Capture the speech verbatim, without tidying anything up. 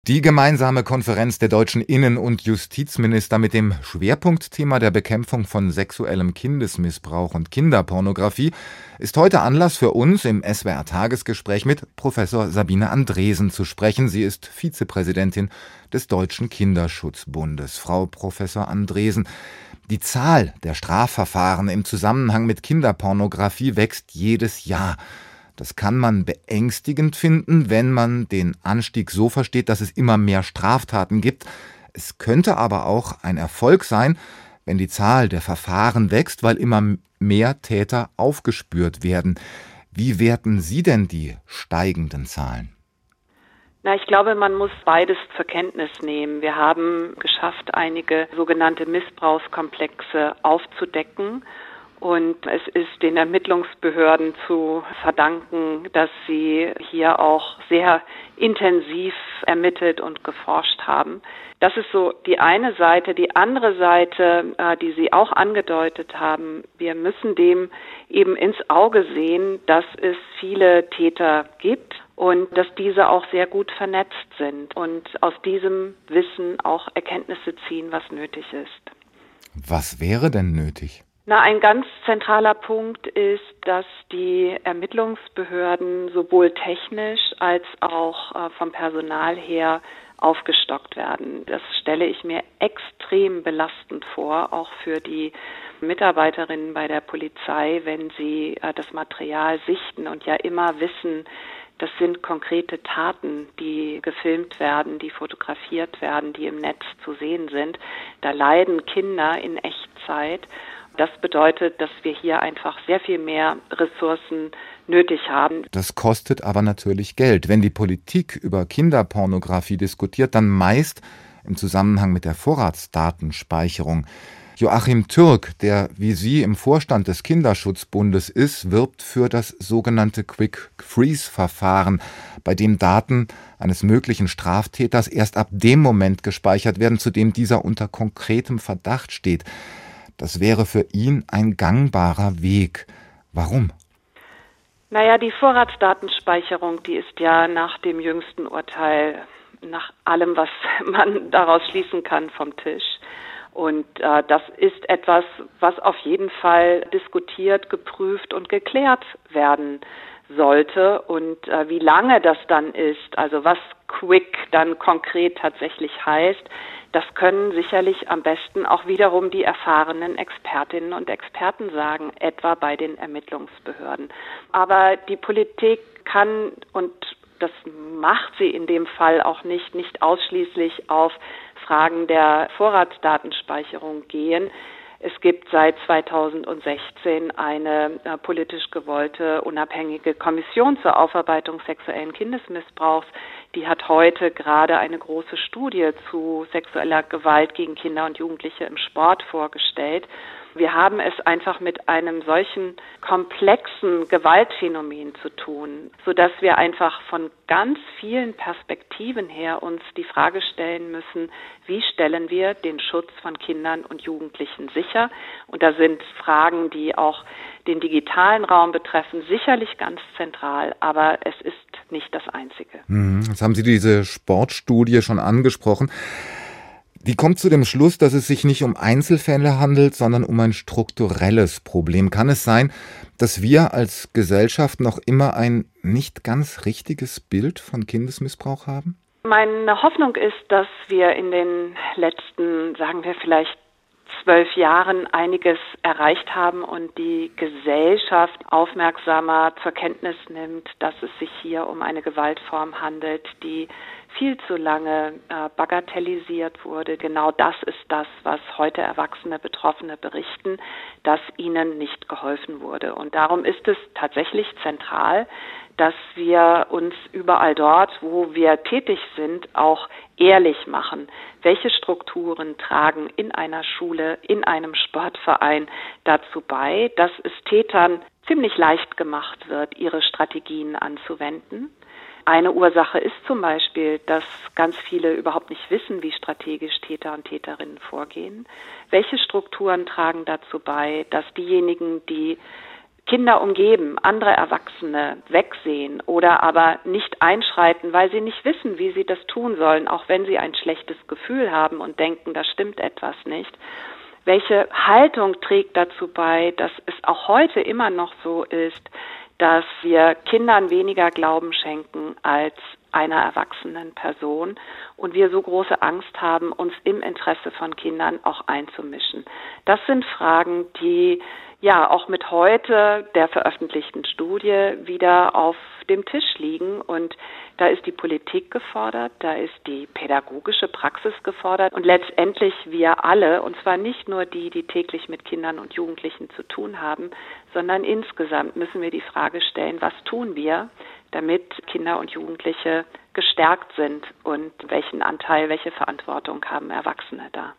Die gemeinsame Konferenz der deutschen Innen- und Justizminister mit dem Schwerpunktthema der Bekämpfung von sexuellem Kindesmissbrauch und Kinderpornografie ist heute Anlass für uns, im S W R-Tagesgespräch mit Professor Sabine Andresen zu sprechen. Sie ist Vizepräsidentin des Deutschen Kinderschutzbundes. Frau Professor Andresen, die Zahl der Strafverfahren im Zusammenhang mit Kinderpornografie wächst jedes Jahr. Das kann man beängstigend finden, wenn man den Anstieg so versteht, dass es immer mehr Straftaten gibt. Es könnte aber auch ein Erfolg sein, wenn die Zahl der Verfahren wächst, weil immer mehr Täter aufgespürt werden. Wie werten Sie denn die steigenden Zahlen? Na, ich glaube, man muss beides zur Kenntnis nehmen. Wir haben geschafft, einige sogenannte Missbrauchskomplexe aufzudecken. Und es ist den Ermittlungsbehörden zu verdanken, dass sie hier auch sehr intensiv ermittelt und geforscht haben. Das ist so die eine Seite. Die andere Seite, die Sie auch angedeutet haben, wir müssen dem eben ins Auge sehen, dass es viele Täter gibt und dass diese auch sehr gut vernetzt sind und aus diesem Wissen auch Erkenntnisse ziehen, was nötig ist. Was wäre denn nötig? Na, ein ganz zentraler Punkt ist, dass die Ermittlungsbehörden sowohl technisch als auch äh, vom Personal her aufgestockt werden. Das stelle ich mir extrem belastend vor, auch für die Mitarbeiterinnen bei der Polizei, wenn sie äh, das Material sichten und ja immer wissen, das sind konkrete Taten, die gefilmt werden, die fotografiert werden, die im Netz zu sehen sind. Da leiden Kinder in Echtzeit. Das bedeutet, dass wir hier einfach sehr viel mehr Ressourcen nötig haben. Das kostet aber natürlich Geld. Wenn die Politik über Kinderpornografie diskutiert, dann meist im Zusammenhang mit der Vorratsdatenspeicherung. Joachim Türk, der wie Sie im Vorstand des Kinderschutzbundes ist, wirbt für das sogenannte Quick-Freeze-Verfahren, bei dem Daten eines möglichen Straftäters erst ab dem Moment gespeichert werden, zu dem dieser unter konkretem Verdacht steht. Das wäre für ihn ein gangbarer Weg. Warum? Naja, die Vorratsdatenspeicherung, die ist ja nach dem jüngsten Urteil, nach allem, was man daraus schließen kann, vom Tisch. Und äh, das ist etwas, was auf jeden Fall diskutiert, geprüft und geklärt werden sollte. Und äh, wie lange das dann ist, also was Quick dann konkret tatsächlich heißt, das können sicherlich am besten auch wiederum die erfahrenen Expertinnen und Experten sagen, etwa bei den Ermittlungsbehörden. Aber die Politik kann, und das macht sie in dem Fall auch nicht, nicht ausschließlich auf Fragen der Vorratsdatenspeicherung gehen. Es gibt seit zweitausendsechzehn eine äh, politisch gewollte unabhängige Kommission zur Aufarbeitung sexuellen Kindesmissbrauchs. Die hat heute gerade eine große Studie zu sexueller Gewalt gegen Kinder und Jugendliche im Sport vorgestellt. Wir haben es einfach mit einem solchen komplexen Gewaltphänomen zu tun, sodass wir einfach von ganz vielen Perspektiven her uns die Frage stellen müssen, wie stellen wir den Schutz von Kindern und Jugendlichen sicher? Und da sind Fragen, die auch den digitalen Raum betreffen, sicherlich ganz zentral, aber es ist nicht das Einzige. Jetzt haben Sie diese Sportstudie schon angesprochen. Die kommt zu dem Schluss, dass es sich nicht um Einzelfälle handelt, sondern um ein strukturelles Problem. Kann es sein, dass wir als Gesellschaft noch immer ein nicht ganz richtiges Bild von Kindesmissbrauch haben? Meine Hoffnung ist, dass wir in den letzten, sagen wir vielleicht zwölf Jahren einiges erreicht haben und die Gesellschaft aufmerksamer zur Kenntnis nimmt, dass es sich hier um eine Gewaltform handelt, die viel zu lange äh, bagatellisiert wurde. Genau das ist das, was heute erwachsene Betroffene berichten, dass ihnen nicht geholfen wurde. Und darum ist es tatsächlich zentral, dass wir uns überall dort, wo wir tätig sind, auch ehrlich machen. Welche Strukturen tragen in einer Schule, in einem Sportverein dazu bei, dass es Tätern ziemlich leicht gemacht wird, ihre Strategien anzuwenden? Eine Ursache ist zum Beispiel, dass ganz viele überhaupt nicht wissen, wie strategisch Täter und Täterinnen vorgehen. Welche Strukturen tragen dazu bei, dass diejenigen, die Kinder umgeben, andere Erwachsene wegsehen oder aber nicht einschreiten, weil sie nicht wissen, wie sie das tun sollen, auch wenn sie ein schlechtes Gefühl haben und denken, da stimmt etwas nicht. Welche Haltung trägt dazu bei, dass es auch heute immer noch so ist, dass wir Kindern weniger Glauben schenken als einer erwachsenen Person und wir so große Angst haben, uns im Interesse von Kindern auch einzumischen? Das sind Fragen, die ja auch mit heute der veröffentlichten Studie wieder auf dem Tisch liegen, und da ist die Politik gefordert, da ist die pädagogische Praxis gefordert und letztendlich wir alle, und zwar nicht nur die, die täglich mit Kindern und Jugendlichen zu tun haben, sondern insgesamt müssen wir die Frage stellen, was tun wir, damit Kinder und Jugendliche gestärkt sind und welchen Anteil, welche Verantwortung haben Erwachsene da?